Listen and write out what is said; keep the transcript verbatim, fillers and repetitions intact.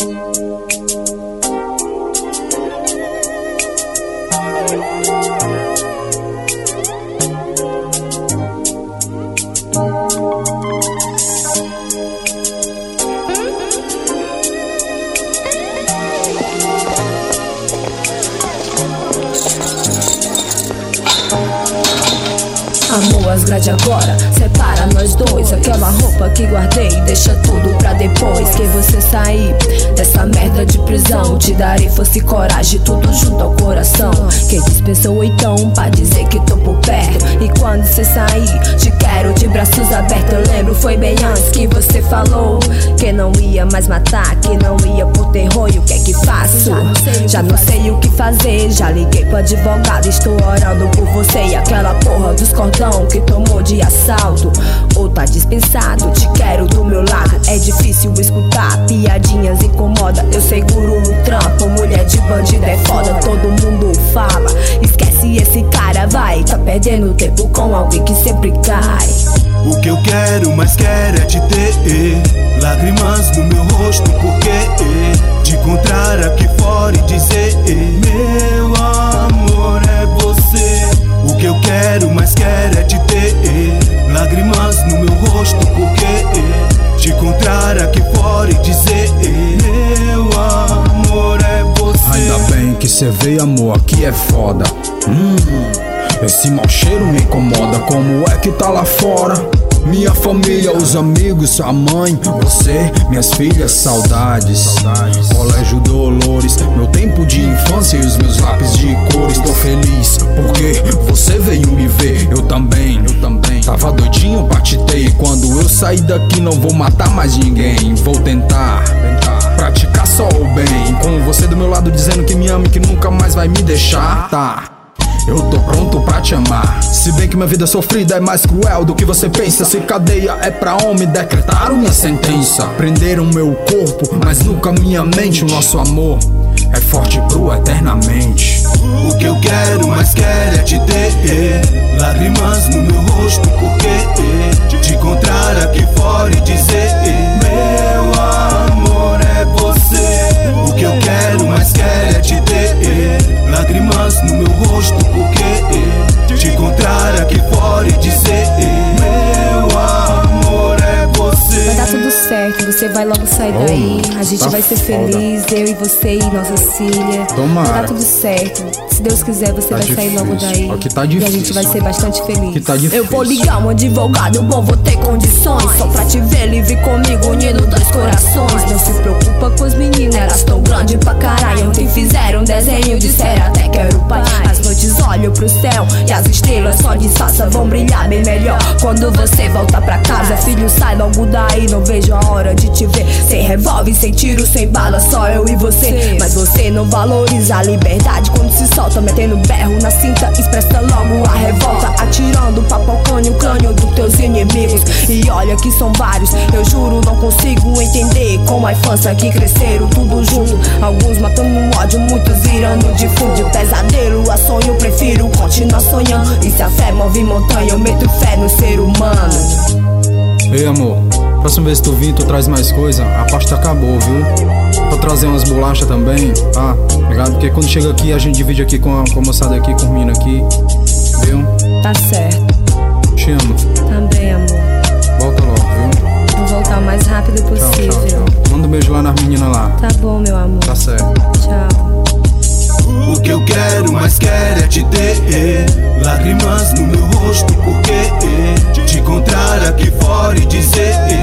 Amor, as grade agora, separa nós dois. Aquela roupa que guardei, deixa tudo pra depois que você sair dessa merda de prisão. Te darei força e coragem, tudo junto ao coração. Quem dispensou então pra dizer que tô por perto. E quando cê sair, te quero de braços abertos. Eu lembro, foi bem antes que você falou que não ia mais matar, que não ia por terror. E o que é que faço? Já não sei, já não sei o que fazer. Já liguei pro advogado, estou orando por você. E aquela porra dos cordão que tomou de assalto, ou tá dispensado, te quero do meu lado. É difícil escutar, piadinhas incomoda. Eu seguro no trampo, mulher de bandido é foda. Todo mundo fala, esquece esse cara, vai. Tá perdendo tempo com alguém que sempre cai. O que eu quero, mais quero é te ter. Lágrimas no meu rosto, porque te encontrar aqui fora e dizer: meu amor é você. O que eu quero, mais quero é te ter. Lágrimas no meu rosto, porque te encontrar aqui fora e dizer: meu amor é você. Ainda bem que cê veio, amor, aqui é foda. Hum, esse mau cheiro me incomoda. Como é que tá lá fora? Minha família, os amigos, a mãe, você, minhas filhas, saudades, saudades. Colégio Dolores, meu tempo de infância e os meus lápis de cores. Tô feliz porque você veio me ver. Eu também, eu também tava doidinho pra te ter. Quando eu sair daqui não vou matar mais ninguém. Vou tentar, tentar praticar só o bem. Com você do meu lado dizendo que me ama e que nunca mais vai me deixar. Tá, eu tô pronto pra te amar. Se bem que minha vida sofrida é mais cruel do que você pensa. Se cadeia é pra homem, decretaram minha sentença. Prenderam meu corpo, mas nunca minha mente. O nosso amor é forte pro eternamente. O que eu quero, mais quero é te ter. Lágrimas no meu rosto, porque te encontrar aqui fora e dizer: meu amor é você. O que eu quero, mais quero é te ter. Lágrimas no meu rosto, porque te encontrar aqui fora e dizer: meu amor é você. Vai dar tudo certo, você vai logo sair daí. A gente tá vai ser foda. feliz, eu e você e nossa filha. Tomara. Vai dar tudo certo. Se Deus quiser, você Tá vai sair difícil. logo daí. Aqui tá E a difícil. gente vai ser bastante feliz. Aqui tá difícil. Eu vou ligar um advogado bom, vou ter condições. Só pra te ver livre comigo, unindo dois corações. Não se preocupa com as meninas, elas tão grandes pra caralho. Ontem fizeram um desenho, disseram até que era o pai. As noites olho pro céu e as estrelas só disfarça, vão brilhar bem melhor quando você voltar pra casa. Filho, sai logo daí, não vejo a hora de te ver. Sem revólver, sem tiro, sem bala, só eu e você. Mas você não valoriza a liberdade quando se solta, metendo berro na cinta, expressa logo a revolta, atirando papocando o crânio dos teus inimigos. E olha que são vários, eu juro não consigo entender como a infância que cresceram tudo junto. Alguns matando no ódio, muitos virando de fundo. De pesadelo a sonho, prefiro continuar sonhando. E se a fé move montanha, eu meto fé no ser humano. Ei, amor, próxima vez que tu vir, tu traz mais coisa. A pasta acabou, viu? Vou trazer umas bolachas também, tá? Ligado? Porque quando chega aqui, a gente divide aqui com a, com a moçada aqui, com o menino aqui. Viu? Tá certo. Te amo. Também, amor. Volta logo, viu? Vou voltar o mais rápido Tchau, possível. tchau, tchau. Manda um beijo lá nas meninas lá. Tá bom, meu amor. Tá certo. Tchau. O que eu quero, mais quero é te ter. Lágrimas no meu rosto, porque te encontrar aqui fora e dizer: